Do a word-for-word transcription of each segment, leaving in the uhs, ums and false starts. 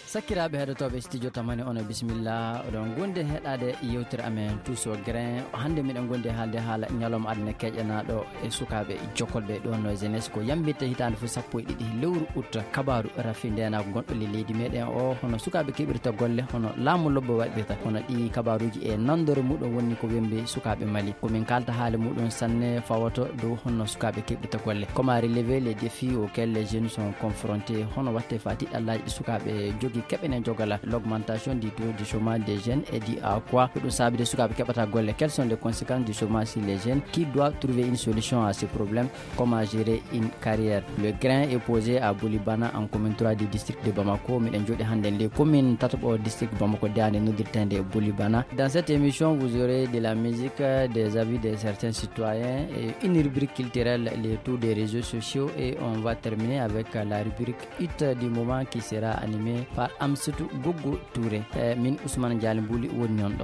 sakiraaɓe heɗotoɓe studio tamani ono bisimilla oɗon gonde heɗade yewtere amen touso grain hande miɗen gonde haalde haala ñalawma aduna keƴanaɗo e sukaɓe jokkolɓe ɗon no jeunesse ko yambitte hitande fo sappo e ɗiɗi lewru août kabaru rafi ndenago gonɗo le leydi meɗen o hono sukaɓe keɓirta golle hono laamu lobbo waɗirta hono ɗi kabaruji e nandore muɗum woni ko wembi sukaɓe Mali komin kalta haala muɗum sanne fawoto dow hono sukaɓe keɓirta golle comment relever les défis auxquels les jeunes sont confrontés hono watte fa tiɗɗallaji ɗi sukaɓe jogui keɓene jogala l'augmentation du taux du chômage des jeunes est dû à quoi ɗum saabide sukaɓe keɓata golle quelles sont les conséquences du chômage sur les jeunes qui doivent trouver une solution à ce problème comment gérer une carrière le grain est posé à Boulibana en commune trois du district de Bamako miɗen jooɗi hande les communes tataɓo district Bamako dande noddirtende e Boulibana. Dans cette émission vous aurez de la musique, des avis de certains citoyens et une rubrique culturelle, les tours des réseaux sociaux et on va terminer avec la rubrique hit du moment qui sera animée par Amsatou Gogo Touré. eh, min Ousmane Diallo Bouli woni on ɗo.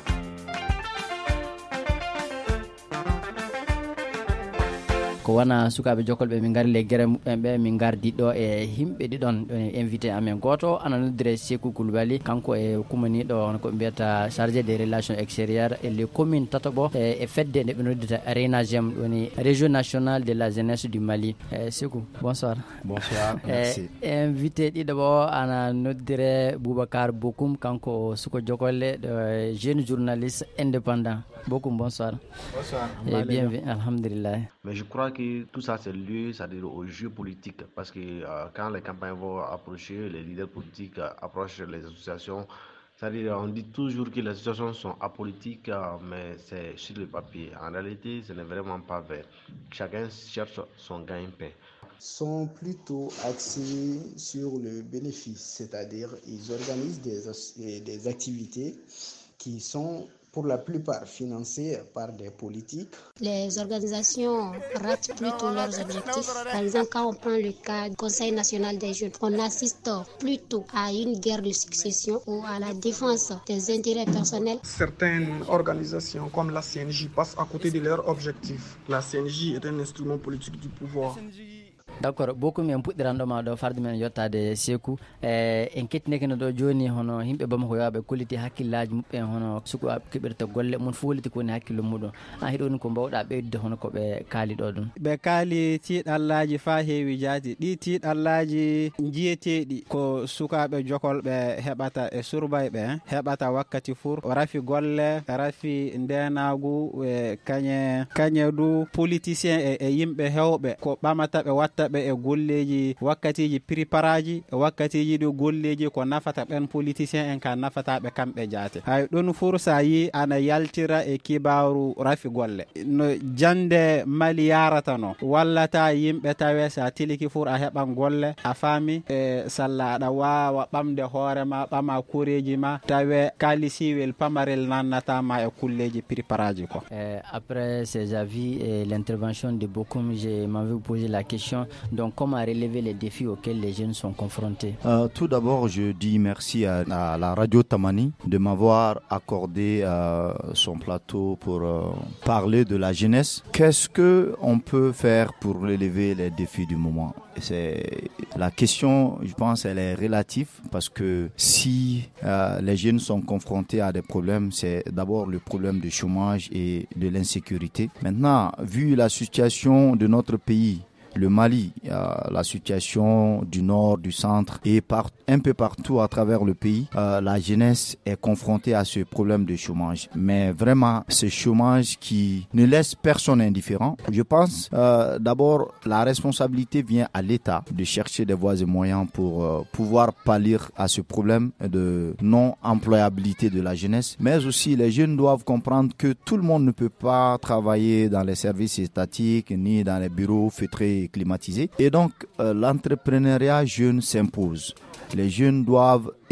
ko wana sukaɓe jokkolɓe min gari le guere muɓɓen ɓe min gardi ɗo e himɓe ɗiɗon invité amen goto ana noddire Sékou Coulibaly kanko e kumaniɗo ko mbiyata chargé des relations extérieures et les communes tataɓo e fedde nde ɓe noddita RENAGEM woni région nationale de la jeunesse du Mali. eh, Sékou bonsoir. Bonsoir, merci. e invité ɗiɗo ana noddire Boubacar Bokoum kanko suko jokolle ɗo jeune journaliste indépendant. Bokoum bonsoir. Bonsoir. Et bienvenue, alhamdulillah. Mais je crois que tout ça c'est lié, c'est-à-dire au jeu politique, parce que euh, quand les campagnes vont approcher, les leaders politiques euh, approchent les associations, c'est-à-dire on dit toujours que les associations sont apolitiques, euh, mais c'est sur le papier. En réalité, ce n'est vraiment pas vrai. Chacun cherche son gagne-pain. Sont plutôt axés sur le bénéfice, c'est-à-dire ils organisent des, des activités qui sont pour la plupart financées par des politiques. Les organisations ratent plutôt leurs objectifs. Par exemple, quand on prend le cas du Conseil national des jeunes, on assiste plutôt à une guerre de succession ou à la défense des intérêts personnels. Certaines organisations comme la C N J passent à côté de leurs objectifs. La C N J est un instrument politique du pouvoir. D'accord, beaucoup min puɗɗiranɗoma ɗo farde men yettade Sékou e en kettinekeno ɗo joni hono yimɓe Bamako yoɓe kolliti hakkillaji muɓɓen hono suko keɓirta golle mun fo woliti ko woni hakkille muɗum an hiɗoni ko mbawɗa ɓeydude hono koɓe kaali ɗo ɗum. ɓe kaali tiiɗallaji fa heewi jaati ɗi tiiɗallaji jiyeteɗi ko sukaɓe jokolɓe heɓata e surbayɓe heɓata wakkati fur rafi golle rafi ndenagu e kañe kañe du politicien e, e yimɓe hewɓe ko ɓamata ɓe watta ɓe e golleji wakkatiji préparaji wakkatiji ɗo golleji ko nafata ɓen politicien en ka nafataɓe kamɓe jaate hay ɗon fursa yi ana yaltira e kibaru rafi golle no jande Mali yarata no wallata yimɓe tawe sa tiliki fur a heɓan golle a faami e salla aɗa wawa ɓamde hoorema ɓama kureji ma tawe kalisiwel pamarel nannatama e kulleji préparaji ko. euh, après ces avis et l'intervention de Bokoum, j'ai m'avais vous poser la question. Donc, comment relever les défis auxquels les jeunes sont confrontés? euh, Tout d'abord, je dis merci à, à la radio Tamani de m'avoir accordé euh, son plateau pour euh, parler de la jeunesse. Qu'est-ce que on peut faire pour relever les défis du moment? C'est la question, je pense, elle est relative parce que si euh, les jeunes sont confrontés à des problèmes, c'est d'abord le problème du chômage et de l'insécurité. Maintenant, vu la situation de notre pays, le Mali, euh, la situation du nord, du centre et par, un peu partout à travers le pays, euh, la jeunesse est confrontée à ce problème de chômage. Mais vraiment, ce chômage qui ne laisse personne indifférent. Je pense euh, d'abord la responsabilité vient à l'État de chercher des voies et moyens pour euh, pouvoir pallier à ce problème de non-employabilité de la jeunesse. Mais aussi, les jeunes doivent comprendre que tout le monde ne peut pas travailler dans les services étatiques ni dans les bureaux feutrés climatisé. Et donc, euh, l'entrepreneuriat jeune s'impose. Les jeunes doivent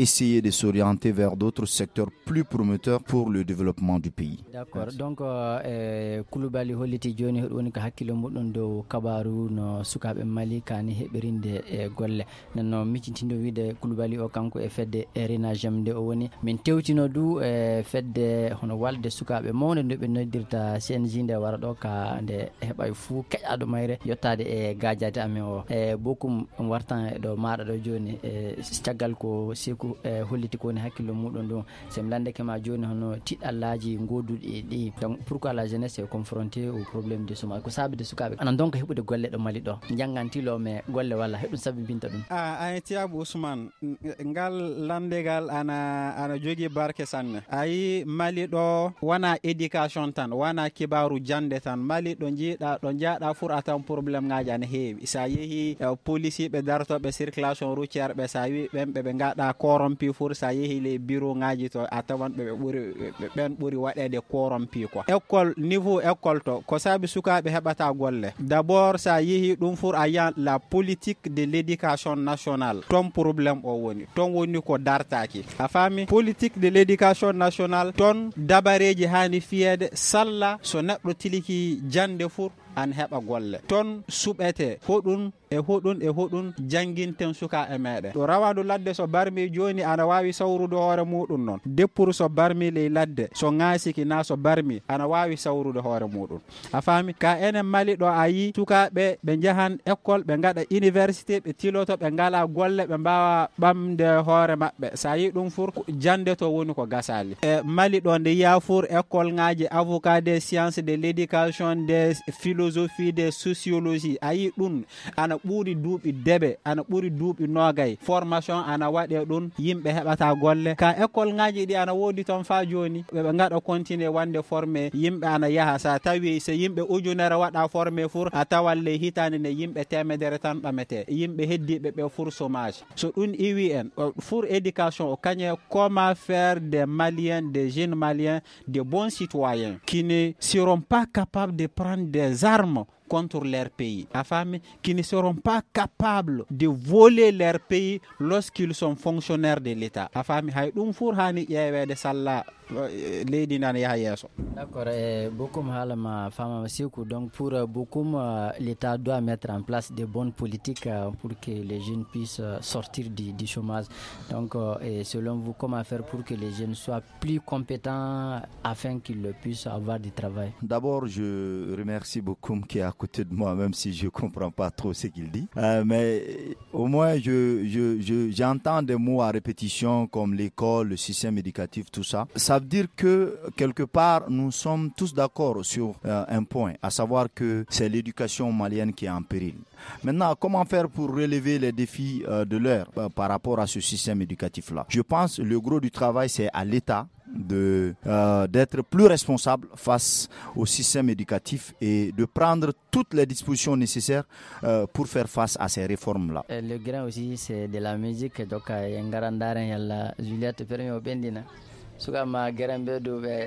essayer de s'orienter vers d'autres secteurs plus prometteurs pour le développement du pays. D'accord. Merci. Donc euh, Koulibaly holliti joni woni ko hakkilo mudon do kabaru no sukabe Mali kani heberinde e golle nanno miccintindo wiide Koulibaly o kanko e fedde Rena Jamde o woni min tewtino du e fedde hono walde sukabe mawde do be noddirta C N J nde wara do ka nde hebay fu keƴado mayre yottade e gajade amen o e bokum wartan do maada do joni e ciagal ko siku e holliti ko ni hakkilo mudon do sem lande kema joni hono tidallaji godudi di donc pourquoi la jeunesse est confrontée au problème de chômage ko sabi de sukabe anan donc hebude golle do Mali do jangantilo me golle walla hedum sabi binta dum a ay tiabu Ousmane ngal landegal ana ana jogi barke sanne ay Mali do wana education tan wana kibaru jande tan Mali do jiida do jaada furata problème ngaaji ana heewi sa yehi uh, police be darto be circulation routière be sa wi bembe be ngada corrompi fur sa yehi le bureau ngaaji to atawan be buri ben buri wadede corrompi ko école niveau école to ko sabi sukabe hebata golle d'abord sa yehi dum fur ayan la politique de l'éducation nationale ton problème o woni ton woni ko dartaki a fami politique de l'éducation nationale ton dabareji hani fiede salla so neddo tiliki jande fur an heba golle ton subete hodun e hodun e hodun janginten suka e mede do rawadu ladde so barmi joni ana wawi sawrudo hoore mudun non depur so barmi le ladde so ngasiki na so barmi ana wawi sawrudo hoore mudun a fami ka enen Mali do ayi suka be be jahan école be ngada université be tiloto be ngala golle be bawa bamde hoore mabbe sa yi dum fur jande to woni ko gasali e Mali do de yafur école ngaji avocat des sciences de l'éducation des philosophie de sociologie ayi dun ana buri duubi debe ana buri duubi nogay formation ana wade dun yimbe hebata golle ka école ngaji di ana wodi ton fa joni be ngada continuer wande former yimbe ana yaha sa tawi se yimbe ujunere wada former fur atawalle hitane ne yimbe temedere tan bamete yimbe heddibe be fur chômage so dun iwi en pour éducation o kanye comment faire des Maliens des jeunes Maliens de bons citoyens qui ne seront pas capables de prendre des armes contre leur pays, à femmes qui ne seront pas capables de voler leur pays lorsqu'ils sont fonctionnaires de l'État. À femmes, hay dum fur hani yewe de salla lady nan ya yeso. D'accord, et beaucoup ma femme Sikou, donc pour beaucoup l'État doit mettre en place de bonnes politiques pour que les jeunes puissent sortir du, du chômage. Donc et selon vous, comment faire pour que les jeunes soient plus compétents afin qu'ils puissent avoir du travail? D'abord, je remercie beaucoup qui est à côté de moi, même si je comprends pas trop ce qu'il dit. Euh, mais au moins, je, je, je, j'entends des mots à répétition comme l'école, le système éducatif, tout ça. Ça veut dire que quelque part, nous sommes tous d'accord sur euh, un point, à savoir que c'est l'éducation malienne qui est en péril. Maintenant, comment faire pour relever les défis euh, de l'heure euh, par rapport à ce système éducatif-là? Je pense que le gros du travail, c'est à l'État de euh, d'être plus responsable face au système éducatif et de prendre toutes les dispositions nécessaires euh, pour faire face à ces réformes-là. Et le grain aussi, c'est de la musique. Donc, il y a un grand darren, il y a la Juliette permet au bendina. Suka ma grain bedo be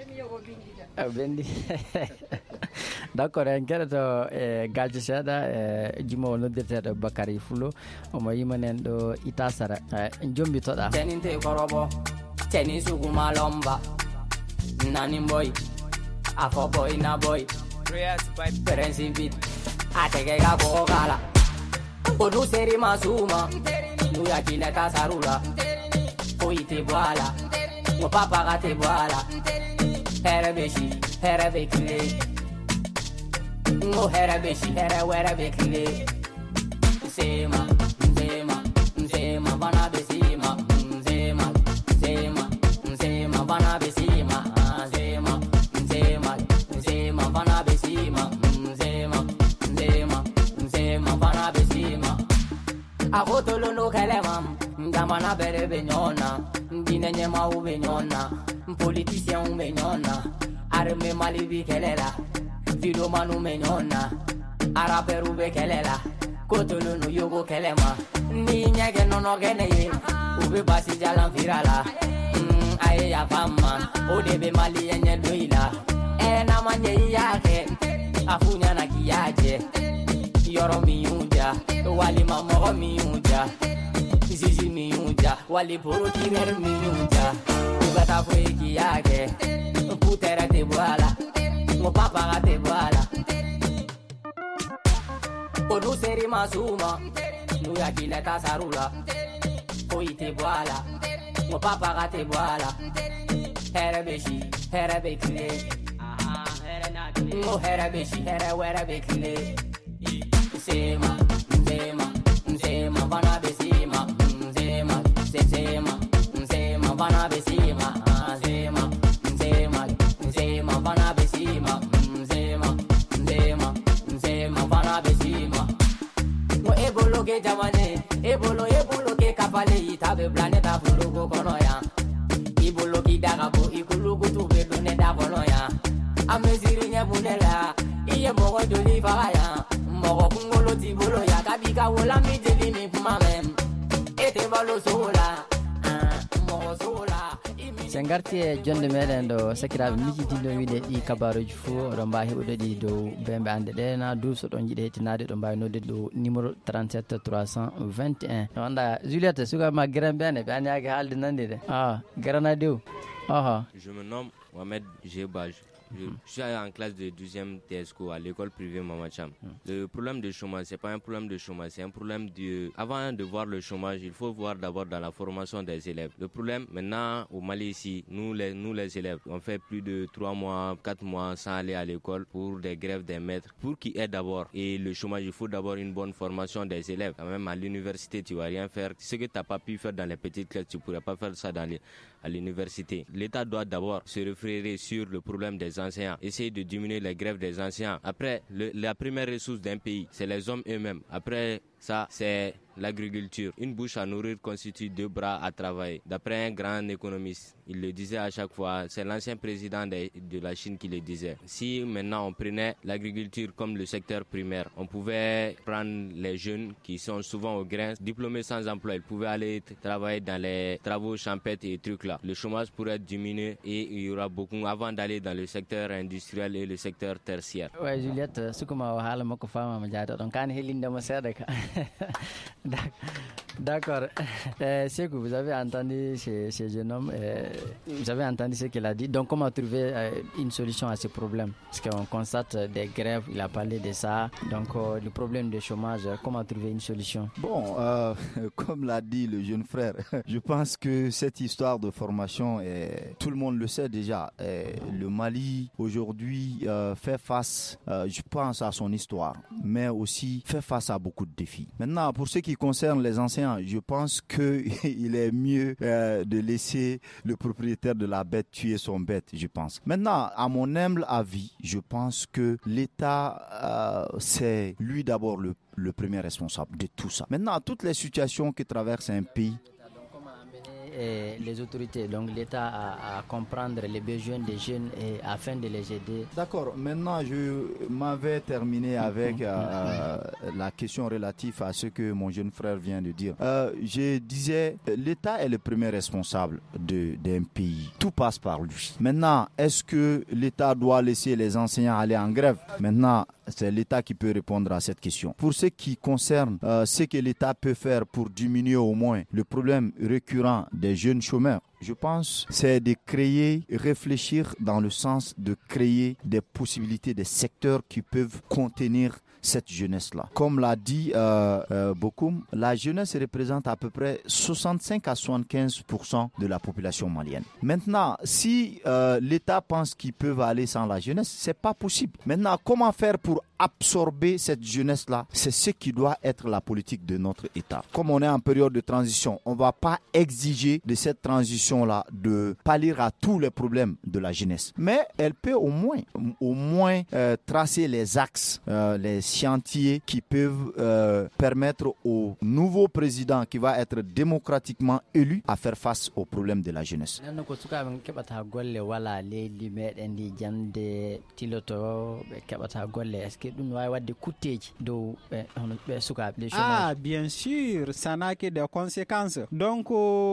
bendi. D'accord, en kerato e galje seda e jimo noddirteɗo Bakary Fulo omo yimanen ɗo itasara jombi toɗa teninte korobo teni suguma lomba nani boy afo boy na boy principit atege ga ko gala onu seri masuma nu ya kile kasarula oite boala mo papa ga te boala here beshi here bekile mo here beshi here were bekile sema sema sema bana besima sema sema sema bana besima sema sema sema bana besima sema sema sema bana besima agotolo no kelemam ndamana bere benyona ndinenye ma ubenyona politicien ubenyona arme malibi kelela fido manu menyona araperu be kelela kotolo no yogo kelema ni nyage nono geneye ube basi jalan virala mm, aye ya fama odebe mali yenye doila e na manye yake afunya na kiyaje yoro mi unja wali mamo mi unja zizi mi unja wali puru kirer minuta ugata fuiki yake putere te boala mo papa te boala onu seri masuma nu ya kileta sarula oite boala mo papa te boala here beshi here bekle aha here na kle mo here beshi here were bekle sema sema sema bana besima sema sema sema bana besima sema sema sema bana besima sema sema sema bana besima mo ebolo ke jamane ebolo ebolo ke kafale itabe planeta fulugo kono ya ibolo ki dagabo ikulugo tube done dagono ya ameziri nyebunela iye mogo doli faya mogo kungolo tibolo ya kabika wola mijeli mi pumamem ete balo sola mogo sola sengarti e jonde meɗen ɗo sakiraɓe mijitiɗo wiide ɗi kabaruji fo oɗon mbawi heɓude ɗi dow bemɓe ande ɗe na duuso ɗon jiiɗi hettinade ɗo mbawi nodde ɗo numéro trente-sept trois cent vingt et un no anda Juliette sukama gueran bene ɓe anniyaki haalde nande de a guerana dew aha. Je me nomme Mohamed Jebaj. Je, je suis en classe de douzième T S C O à l'école privée Mamacham. Mm. Le problème de chômage, c'est pas un problème de chômage, c'est un problème de... Avant de voir le chômage, il faut voir d'abord dans la formation des élèves. Le problème, maintenant, au Mali ici, nous les, nous les élèves, on fait plus de trois mois, quatre mois sans aller à l'école pour des grèves des maîtres, pour qui est d'abord. Et le chômage, il faut d'abord une bonne formation des élèves. Quand même, à l'université, tu vas rien faire. Ce que tu n'as pas pu faire dans les petites classes, tu ne pourrais pas faire ça dans les, à l'université. L'État doit d'abord se référer sur le problème des enseignants, essayer de diminuer les grèves des enseignants. Après, le, la première ressource d'un pays, c'est les hommes eux-mêmes. Après ça, c'est l'agriculture. Une bouche à nourrir constitue deux bras à travailler. D'après un grand économiste, il le disait à chaque fois, c'est l'ancien président de, de la Chine qui le disait. Si maintenant on prenait l'agriculture comme le secteur primaire, on pouvait prendre les jeunes qui sont souvent au grain, diplômés sans emploi, ils pouvaient aller travailler dans les travaux champêtres et trucs là. Le chômage pourrait diminuer et il y aura beaucoup avant d'aller dans le secteur industriel et le secteur tertiaire. Ouais, Juliette, ce que m'a dit, ma femme m'a dit, donc quand il est dans ma serre, d'accord. Euh, c'est que vous avez entendu ce, ce jeune homme, euh, vous avez entendu ce qu'il a dit. Donc, comment trouver euh, une solution à ce problème? Parce qu'on constate des grèves, il a parlé de ça. Donc, euh, le problème de chômage, comment trouver une solution? Bon, euh, comme l'a dit le jeune frère, je pense que cette histoire de formation, est, tout le monde le sait déjà. Est, le Mali, aujourd'hui, euh, fait face, euh, je pense, à son histoire, mais aussi fait face à beaucoup de défis. Maintenant, pour ce qui concerne les enseignants, je pense qu'il est mieux euh, de laisser le propriétaire de la bête tuer son bête, je pense. Maintenant, à mon humble avis, je pense que l'État, euh, c'est lui d'abord le, le premier responsable de tout ça. Maintenant, toutes les situations que traverse un pays, et les autorités, donc l'État à, à comprendre les besoins des jeunes et afin de les aider. D'accord, maintenant je m'avais terminé avec euh, la question relative à ce que mon jeune frère vient de dire. Euh, je disais, l'État est le premier responsable de, d'un pays. Tout passe par lui. Maintenant, est-ce que l'État doit laisser les enseignants aller en grève? Maintenant, c'est l'État qui peut répondre à cette question. Pour ce qui concerne euh, ce que l'État peut faire pour diminuer au moins le problème récurrent des jeunes chômeurs, je pense c'est de créer, réfléchir dans le sens de créer des possibilités, des secteurs qui peuvent contenir cette jeunesse-là. Comme l'a dit euh, euh, Bokoum, la jeunesse représente à peu près soixante-cinq à soixante-quinze pour cent de la population malienne. Maintenant, si euh, l'État pense qu'ils peuvent aller sans la jeunesse, c'est pas possible. Maintenant, comment faire pour absorber cette jeunesse-là? C'est ce qui doit être la politique de notre État. Comme on est en période de transition, on va pas exiger de cette transition-là de pallier à tous les problèmes de la jeunesse. Mais elle peut au moins, au moins euh, tracer les axes, euh, les chantiers qui peuvent euh, permettre au nouveau président qui va être démocratiquement élu à faire face aux problèmes de la jeunesse. Est-ce que ɗum wawi wadde kutteji dow hono ɓe sukaɓe les chômage. Ah bien sûr ça n'a que des conséquences. Donc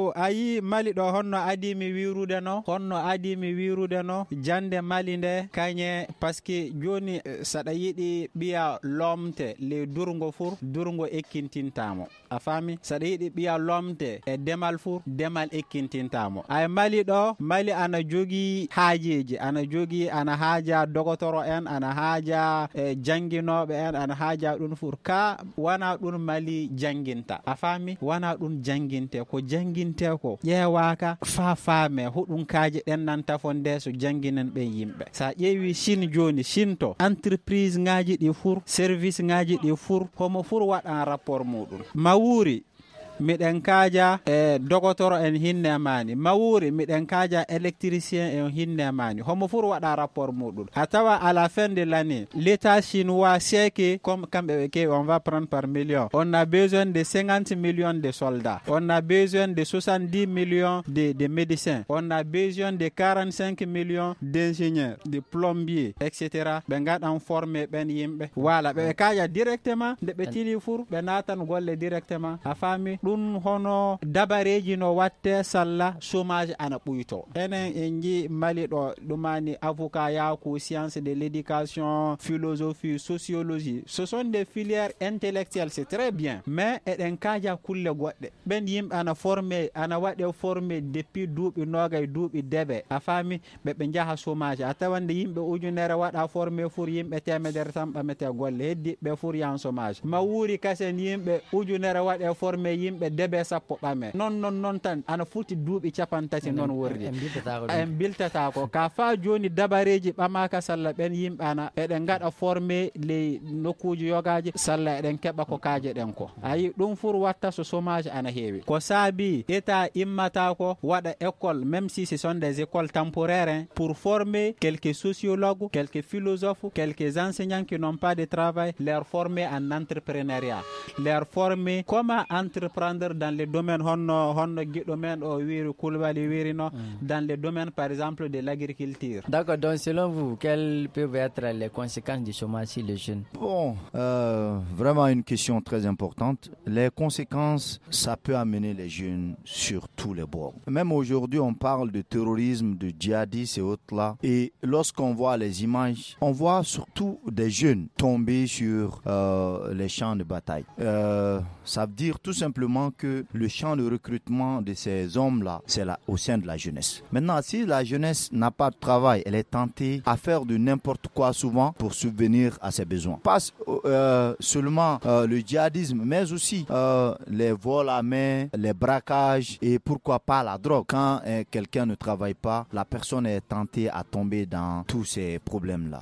ayi Mali ɗo honno adimi wirude no honno adimi wirude no jande Mali nde kañe parce que joni saɗa yiɗi ɓiya lomte le durgo fur durgo ekkintintamo a fami saɗa yiɗi ɓiya lomte e demal fur demal ekkintintamo ay Mali ɗo Mali ana jogui haajeji ana jogui ana haaja dogotoro en ana haaja e janginoɓe en ana haaja ɗum fur ka wana ɗum Mali janginta a fami wana ɗum janginte ko janginte ko ƴewaka fa faame huɗum kaji ɗen nanta fo nde so janginen ɓe yimɓe sa ƴeewi Chine joni Chine to entreprise ngaji ɗi fur service ngaji ɗi fur homo fur waɗan rapport muɗum mawuri miɗen kaaja e dogotoro en hinne mani mawuri miɗen kaaja électricien en hinne mani homo fur waɗa rapport muɗum a tawa à la fin de l'année l'état chinois sait que comme kamɓe ɓe kewi on va prendre par million on a besoin de cinquante millions de soldats on a besoin de soixante-dix millions de, de médecins on a besoin de quarante-cinq millions d'ingénieurs de plombiers etc ɓe gaɗan formé ɓen yimɓe voilà ɓe kaaja directement nde ɓe tili fur ɓe natan golle directement a fami ɗum hono dabareji no watte salla chômage ana ɓuyto enen en ji Mali ɗo ɗumani avocat yaku science de l'éducation philosophie sociologie ce sont des filières intellectuelles c'est très bien mais eɗen kaja kulle goɗɗe ɓen yimɓe ana formé ana waɗe formé depuis duuɓi nogay duuɓi deɓe a fami ɓeɓe jaaha chômage a tawande yimɓe ujunere waɗa formé fur yimɓe temedere tan ɓamete golle heddi ɓe fur yan chômage ma wuuri kasen yimɓe ujunere waɗe formé yimɓe ɓe debe sappo ɓame non non non tan ana futi duuɓi capantati noon wordi en biltata ko ka fa joni dabareji ɓamaka salla ɓen yimɓe ana eɗen gaɗa formé ley nokkuji yogaji salla eɗen keɓa ko kaje ɗen ko ayi ɗum fur watta so chômage ana heewi ko saabi état immata ko waɗa école même si ce sont des écoles temporaires pour former quelques sociologues quelques philosophes quelques enseignants qui n'ont pas de travail leur former en entrepreneuriat leur former comment entreprendre dans les domaines honno honno guiɗo men o wiri Koulibaly wiri no dans les domaines par exemple de l'agriculture. D'accord, donc selon vous quelles peuvent être les conséquences du chômage sur les jeunes? Bon, euh, vraiment une question très importante. Les conséquences, ça peut amener les jeunes sur tous les bords. Même aujourd'hui, on parle de terrorisme, de djihadistes et autres là. Et lorsqu'on voit les images, on voit surtout des jeunes tomber sur euh, les champs de bataille. Euh, ça veut dire tout simplement que le champ de recrutement de ces hommes-là, c'est là, au sein de la jeunesse. Maintenant, si la jeunesse n'a pas de travail, elle est tentée à faire de n'importe quoi souvent pour subvenir à ses besoins. Pas euh, seulement euh, le djihadisme, mais aussi euh, les vols à main, les braquages et pourquoi pas la drogue. Quand euh, quelqu'un ne travaille pas, la personne est tentée à tomber dans tous ces problèmes-là.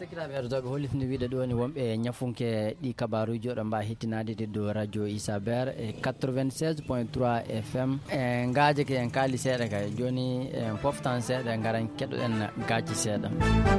quatre-vingt-seize point trois F M e ngaaje ke en kaali seeɗa kay joni en poftan seeɗa ngaran keɗoɗen gaaji seeɗa.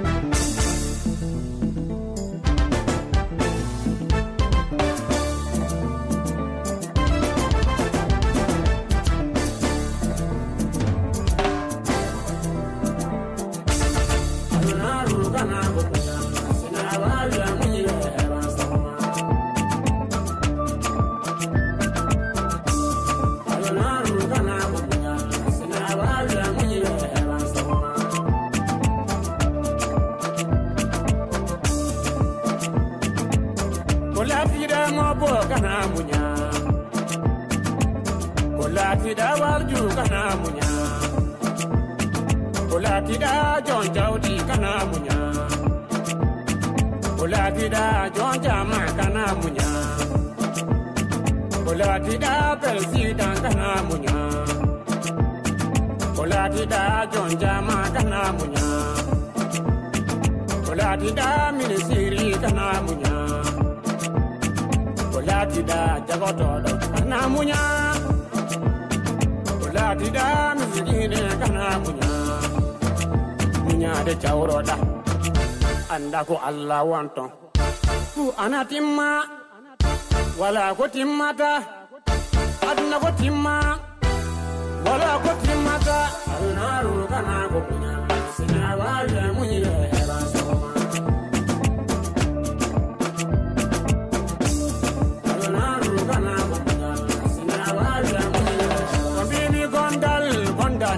Anda ko Allah wanton fu anatimma wala ko timmata aduna ko timma wala ko timmata arunaru kana ko munya sina wala munya heba soma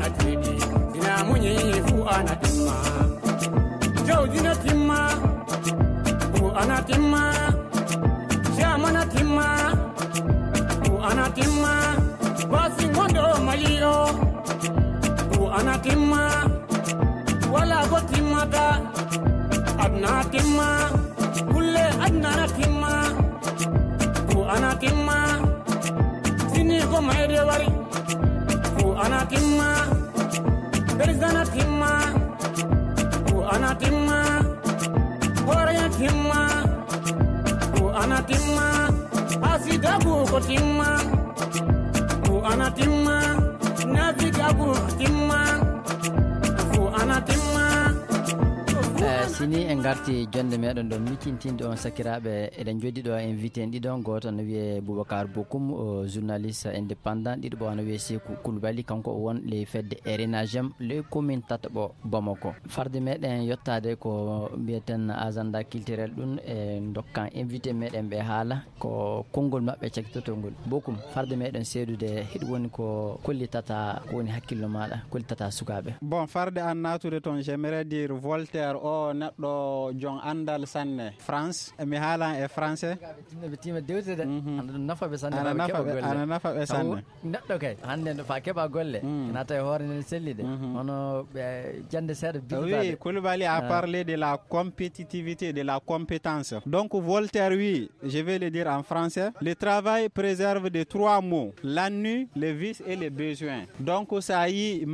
ana tidi dina munyi fu ana timma jaw dina timma fu ana timma jamana timma fu ana timma basi ngondo malio fu ana timma wala go timma da adna timma kulle adna timma fu ana timma sini go mayde wari fu ana timma berzana timma fu ana timma hore timma fu ana timma asida bu ko timma fu ana timma nafiga bu timma fu ana timma. Sini en garti jonde meɗen ɗo mitintinde on sakiraɓe eɗen joddi ɗo invité en ɗiɗon goto no wiye Boubacar Bokoum o journaliste indépendant ɗiɗo ɓo no wiye Sekou Coulibaly kanko o won les fedde erinagem les commune Tataɓo Bamako farde meɗen yettade ko mbiyeten agenda culturel ɗum e dokkan invité meɗen ɓe haala ko konngol mabɓe cakkitotol ngol Bokoum farde meɗen seedude hiɗ woni ko kollitata ko woni hakkillo maɗa kollitata sukaɓe. Bon, farde an natude toon j'aimerais dire Voltaire o neɗɗo jon andal sanne France mi haalan e français ɓe tima dewtude anda ɗum nafaɓe sanne ana nafaɓe sanne neɗɗo kay hande fa keɓa golle ina tawi hoore nden selli de hono ɓe jande seeɗa oui Coulibaly a parlé de la compétitivité de la compétence donc Voltaire oui je vais le dire en français le travail préserve de trois mots l'ennui le vice et le besoin donc ça y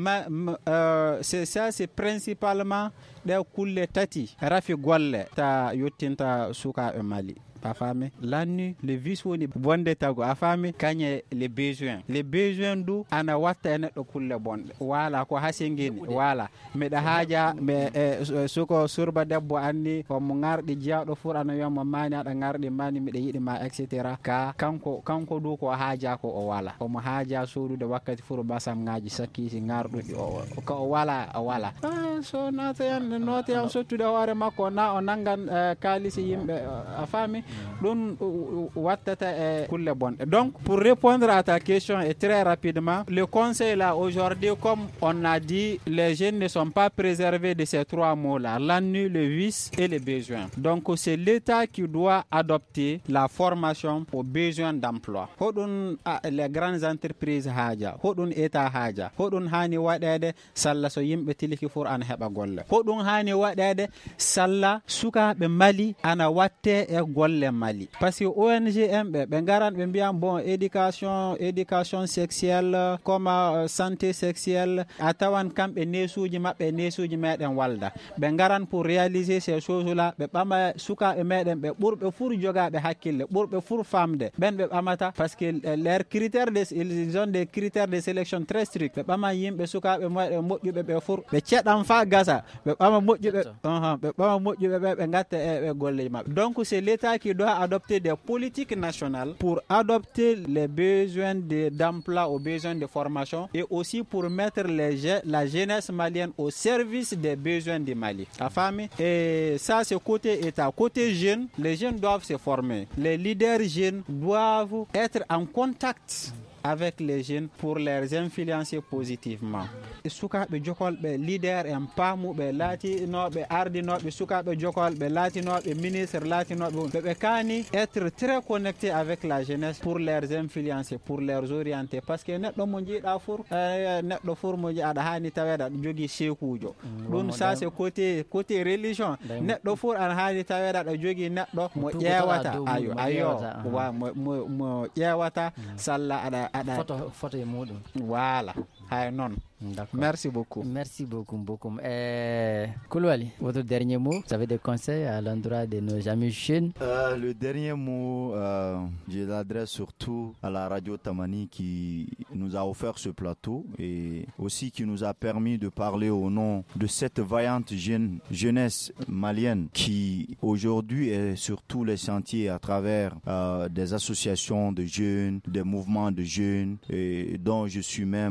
euh, c'est ça c'est principalement ɗe kulle tati rafi golle ta yottinta sukaɓe Mali a faami l'ennui le vice woni bonde tago a faami kañe les besoins les besoins du ana watta e neɗɗo kulle bonɗe wala ko hasingini wala miɗa haaja me e suko surba debbo anni omo garɗi jewɗo fur ana wiyamo mani aɗa garɗi mani miɗa yiɗi ma et cetera ka kanko kanko du ko haaja ko o wala omo haaja sodude wakkati fur basam ngaji sakkisi garɗuɗi o ko o wala o wala so natayan notayan sottude hoore makko na o nangan kalisi yimɓe a faami ɗum wattata e kulle bonɗe. Donc pour répondre à ta question et très rapidement, le conseil là aujourd'hui, comme on a dit, les jeunes ne sont pas préservés de ces trois mots là, l'ennui, le vice et les besoins. Donc c'est l'État qui doit adopter la formation aux besoins d'emploi. Hodun les grandes entreprises haja, hodun État haja, hodun hani waɗede salla so yimɓe tiliki fur an heɓa golle. Hodun hani waɗede salla sukaɓe Mali ana watte e golle Mali parce que O N G M ɓe ɓe garan ɓe mbiyan bon éducation éducation sexuelle comme uh, santé sexuelle a tawan kamɓe nesuji maɓɓe nesuji meɗen walda ɓe garan pour réaliser ces choses là ɓe ɓama sukaɓe meɗen ɓe ɓurɓe fur jogaɓe hakkille ɓurɓe fur famde ɓen ɓe ɓamata parce que leurs critères de ils ont des critères de sélection très stricts ɓe ɓama yimɓe sukaɓe meɗen moƴƴuɓe ɓe fur ɓe ceɗan fa gasa ɓe ɓama moƴƴuɓe ɓe ɓama moƴƴuɓe ɓe ɓe gatta e ɓe golle maɓɓe. Donc c'est l'État qui doit adopter des politiques nationales pour adopter les besoins de, d'emploi aux besoins de formation et aussi pour mettre les, la jeunesse malienne au service des besoins du Mali. La famille. Et ça c'est côté État. Côté jeunes, les jeunes doivent se former. Les leaders jeunes doivent être en contact avec les jeunes pour les influencer positivement. Sukaɓe jokolɓe leader en paamuɓe laatinoɓe ardinoɓe sukaɓe jokolɓe laatinoɓe ministre laatinoɓe ɓe kani être très connectés avec la jeunesse pour les influencer pour les orienter parce que neɗɗo mo jiiɗa fur neɗɗo fur mo aɗa hani taweɗa aɗa jogui sekujo ɗum ça c'est côté côté religion neɗɗo fur ana hani taweɗa aɗa jogui neɗɗo mo ƴewata ayo ayo wa mo ƴewata salla aɗa photo photo e muɗum voilà hay non. Merci beaucoup. Merci beaucoup, beaucoup. Euh, Coulibaly, votre dernier mot, vous avez des conseils à l'endroit de nos amis jeunes? euh, Le dernier mot, euh, je l'adresse surtout à la radio Tamani qui nous a offert ce plateau et aussi qui nous a permis de parler au nom de cette vaillante jeune, jeunesse malienne qui aujourd'hui est sur tous les sentiers à travers euh, des associations de jeunes, des mouvements de jeunes et dont je suis même membre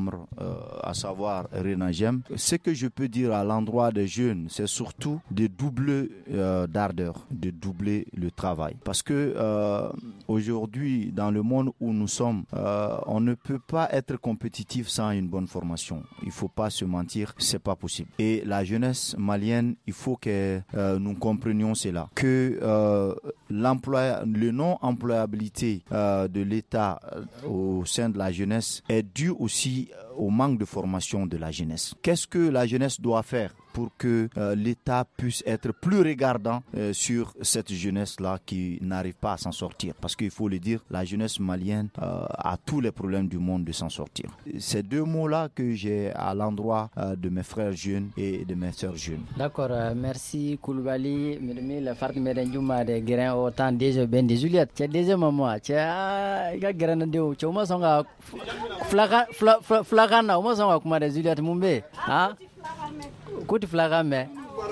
membres, euh, à savoir Renagem. Ce que je peux dire à l'endroit des jeunes, c'est surtout de doubler euh, d'ardeur, de doubler le travail. Parce que euh, aujourd'hui, dans le monde où nous sommes, euh, on ne peut pas être compétitif sans une bonne formation. Il ne faut pas se mentir, c'est pas possible. Et la jeunesse malienne, il faut que euh, nous comprenions cela, que euh, l'emploi, le non-employabilité euh, de l'État euh, au sein de la jeunesse est due aussi au manque de formation de la jeunesse. Qu'est-ce que la jeunesse doit faire pour que euh, l'État puisse être plus regardant euh, sur cette jeunesse-là qui n'arrive pas à s'en sortir? Parce qu'il faut le dire, la jeunesse malienne euh, a tous les problèmes du monde de s'en sortir. Ces deux mots-là que j'ai à l'endroit euh, de mes frères jeunes et de mes sœurs jeunes. D'accord, euh, merci Koulibaly. La farde meden juma de grain autant déjà ben de Juliette. Tu déjà maman, tu as grain de tu mo songa flaga flaga na mo songa kuma de Juliette mumbe. Ah? Kuti flaga me.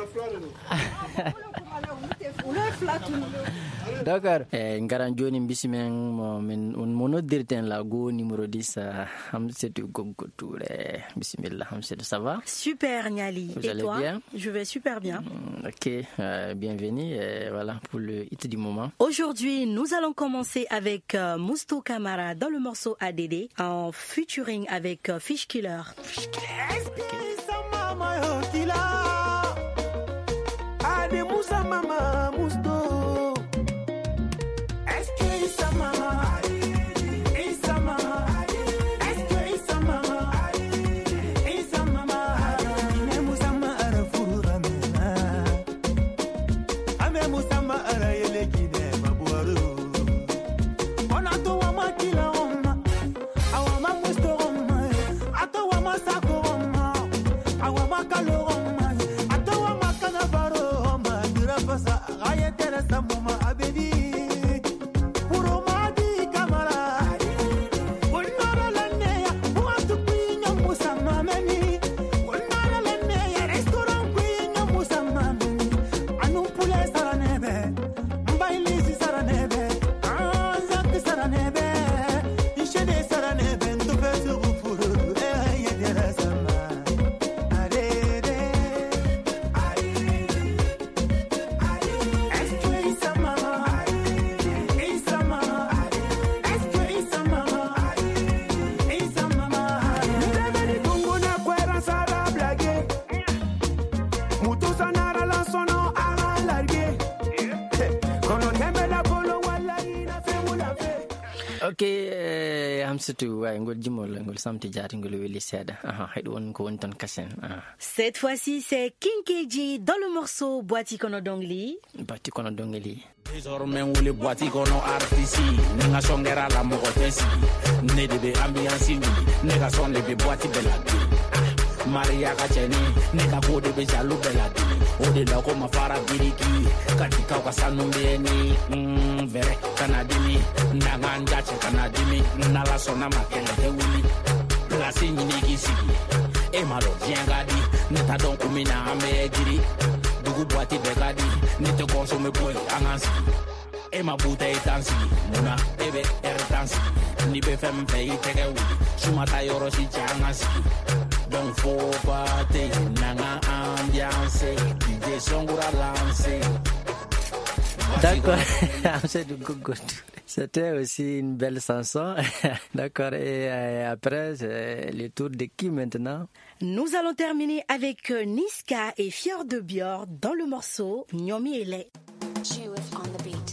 D'accord. Eh, ngaran joni bisimen men on mono dirten la go numéro dix Hamsetou Gongo Touré. Bismillah Hamsetou, ça va? Super Niali. Vous et allez toi? Bien? Je vais super bien. Mm, ok, euh, bienvenue. Et voilà pour le hit du moment. Aujourd'hui, nous allons commencer avec euh, Mousto Camara dans le morceau A D D en featuring avec euh, Fish Killer. Fish Killer. Okay. Ade Musa mama musto. Eske isa mama, isa mama, eske isa mama, isa mama. Ne Musa ma ara fura mena. Ame Musa ma ara yele kide mabuaru. Ona to wa makila oma, awa ma musto oma, ato wa masako oma, awa makalo oma. Pasa, ay, teresa, mama, abedi. Puro madi, camara. Unara la neya, uatu kuinya musa mameni. Unara la neya, restaurant kuinya musa mameni. Anu pule saranebe, mbailisi saranebe, anzak saranebe, ishede saranebe, ntupe sugufuru, eh, ay, teresa, mama. Ok, Hamsetou, ngol jimol ngol samti jati ngol weli seda. Aha, hedo won ko wonton kasen. Cette fois-ci, c'est King K G dans le morceau Boati Kono Dongli. Boati Kono Dongli. Désormais wuli Boati Kono artisi, nga songera la mogotesi. Ne debe ambiance wuli, nega son debe Boati beladi. Maria Kacheni, nega ko debe jalu beladi. Ode la ko mafara biriki, katika kwa sanumbeni. Mm, vere kanadimi, naganja che kanadimi, nala sona makele he wuli. Plasi nyini gisi, e malo jiangadi, neta don kumina ame giri. Dugu Boati begadi, nete consomme boy angansi. E ma buta itansi, muna ebe ertansi. Ni be fem pay tege wuli, sumata yoro si changansi. Don't faut pas te nanga ambiance, D J Songura lancé. D'accord, c'était aussi une belle chanson. D'accord, et euh, après, c'est le tour de qui maintenant? Nous allons terminer avec Niska et Fior de Bior dans le morceau Nyomi Ele. On the beat.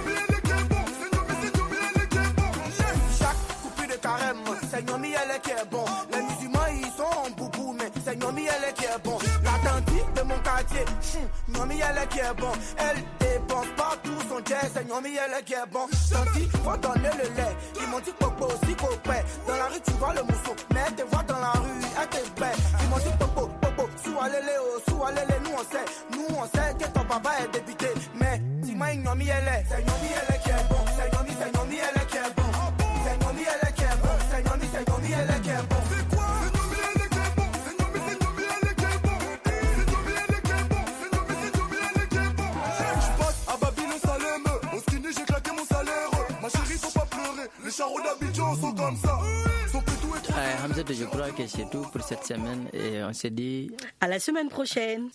Chaque coupure de carême, c'est Nyomi elle qui est bon. elle est qui est bon. Elle dépense partout son jet, c'est Nyomi, elle est qui est bon. Tanti, faut donner le lait. Ils m'ont dit popo, si copain. Dans la rue, tu vois le mousseau, mais elle te voit dans la rue, elle te paie. Ils m'ont dit popo, popo, sous allez oh, sous allez nous on sait. Nous on sait que ton papa est député. Mais dis-moi, Nyomi, elle est. C'est Nyomi, elle est qui est bon. C'est Nyomi, c'est Nyomi, elle est qui est bon. C'est Nyomi, elle est qui est bon. C'est Nyomi, c'est Nyomi, elle est qui est bon. C'est quoi? C'est Nyomi, elle est qui est bon. C'est Nyomi, c'est Nyomi, elle est qui est bon. C'est Nyomi, elle est qui est bon. C'est Nyomi, c'est Nyomi, elle est qui est bon. Je passe à Babylone Salem. Au skinny, j'ai claqué mon salaire. Ma chérie, faut pas pleurer. Les charros d'Abidjan sont comme ça. Euh, Hamza, je crois que c'est tout pour cette semaine et on se dit à la semaine prochaine.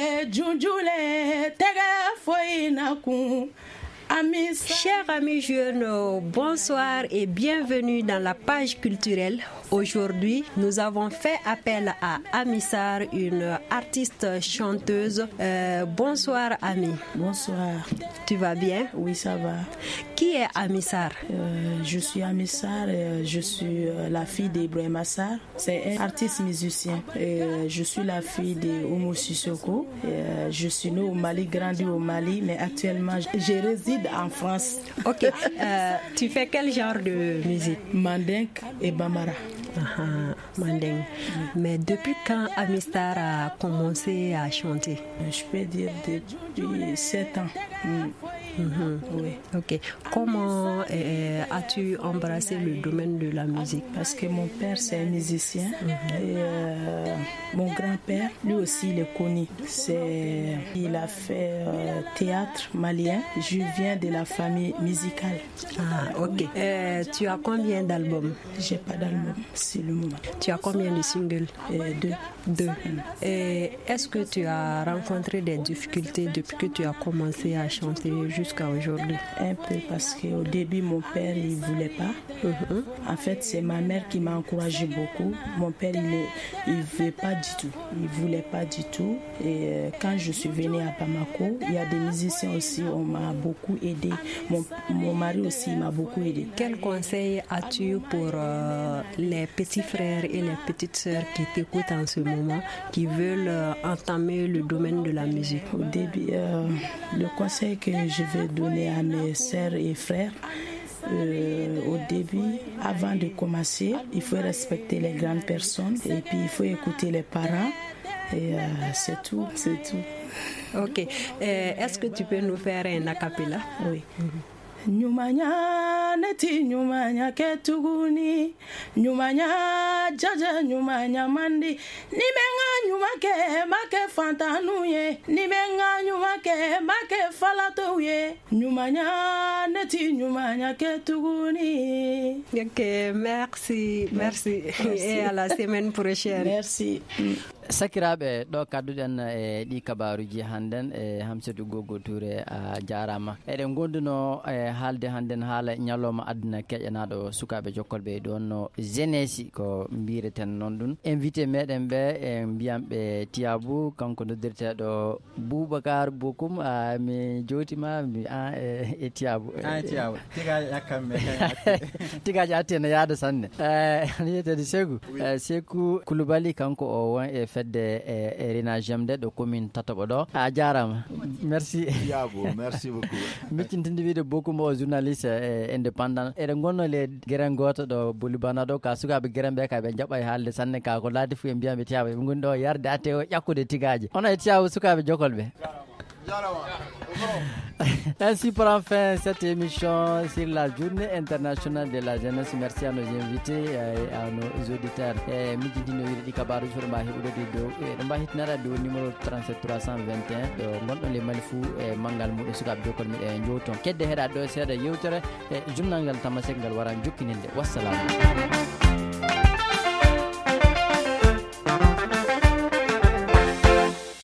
Chers amis jeunes, bonsoir et bienvenue dans la page culturelle. Aujourd'hui, nous avons fait appel à Amissar, une artiste chanteuse. Euh, bonsoir Ami. Bonsoir. Tu vas bien? Oui, ça va. Qui est Amissar? euh, Je suis Amissar, euh, je suis euh, la fille d'Ibrahim Assar. C'est un artiste musicien. Et, euh, je suis la fille de Oumou Sissoko. Et, euh, je suis née au Mali, grandi au Mali, mais actuellement je réside en France. Ok. Euh, tu fais quel genre de musique? Mandingue et Bambara. Ah, Mandingue. Mais depuis quand Amissar a commencé à chanter? Je peux dire depuis sept ans. Mm. Mm-hmm. Oui. Ok. Comment euh, as-tu embrassé le domaine de la musique? Parce que mon père c'est un musicien. Mm-hmm. Et euh, mon grand-père, lui aussi, il est connu. C'est, il a fait euh, théâtre malien. Je viens de la famille musicale. Ah, ok. Euh, tu as combien d'albums? J'ai pas d'album, c'est le moment. Tu as combien de singles? Euh, deux. Deux. Mm. Et est-ce que tu as rencontré des difficultés depuis que tu as commencé à chanter jusqu'à aujourd'hui? Un peu, parce qu'au début, mon père, il ne voulait pas. Mm-hmm. En fait, c'est ma mère qui m'a encouragé beaucoup. Mon père, il ne veut pas du tout. Il ne voulait pas du tout. Et euh, quand je suis venue à Bamako, il y a des musiciens aussi, on m'a beaucoup aidé. Mon, mon mari aussi m'a beaucoup aidé. Quel conseil as-tu pour euh, les petits frères et les petites sœurs qui t'écoutent en ce moment, qui veulent euh, entamer le domaine de la musique? Au début, euh, le conseil que je vais donner à mes sœurs et frères, Euh, au début, avant de commencer, il faut respecter les grandes personnes et puis il faut écouter les parents et euh, c'est tout, c'est tout. Ok. Euh, est-ce que tu peux nous faire un a cappella? Oui. Mm-hmm. Nyumanya neti nyumanya ketuguni nyumanya jaja nyumanya mandi nimenga nyumake make fantanuye nimenga nyumake make falatoye nyumanya neti nyumanya ketuguni. Ok, merci, merci, merci. Et à la semaine prochaine. Merci. sakiraɓe ɗo kadduɗen e ɗi kabaruji hannden e Hamsatou Gogo Touré a jarama eɗen gonduno e haalde hannden haala ñalawma aduna keƴanaɗo sukaɓe jokkolɓe ɗon no jeunesse ko mbireten noon ɗum invité meɗen ɓe e mbiyamɓe Tiyabou kanko noddirteɗo Boubacar Bokoum a mi jotima mi an e Tiyabou Tiyabou tigaji yakkamɓe tigaji atti no yaada sanne wiyetede Sékou Sékou Coulibaly kanko o won e fedde e Rina Jemde ɗo commune Tataɓo ɗo a jarama merci Tiyabou merci beaucoup miccintinde wiide Bokoum o journaliste e indépendant eɗen gonno le gueren goto ɗo Bolibana ɗo ka sukaɓe gueren ɓe ka ɓe jaɓɓa e haalde sanne ka ko laadi fo e mbiyaɓe Tiyabou ɓe goni ɗo yarde atte o ƴakkude tigaji ono e Tiyabou sukaɓe jokolɓe. Ainsi prend fin cette émission sur la journée internationale de la jeunesse. Merci à nos invités et à nos auditeurs. Mijidino yidi kabaru sur ma hibude do e mba hitnara do numéro trente-sept trois cent vingt et un do gonɗon le malfu e mangal muɗo sukaɓe jokol mi e jowton kedde heɗa ɗo seeɗa yewtere e jumnal ngal tamasek ngal waran jokkininde. Wassalamu.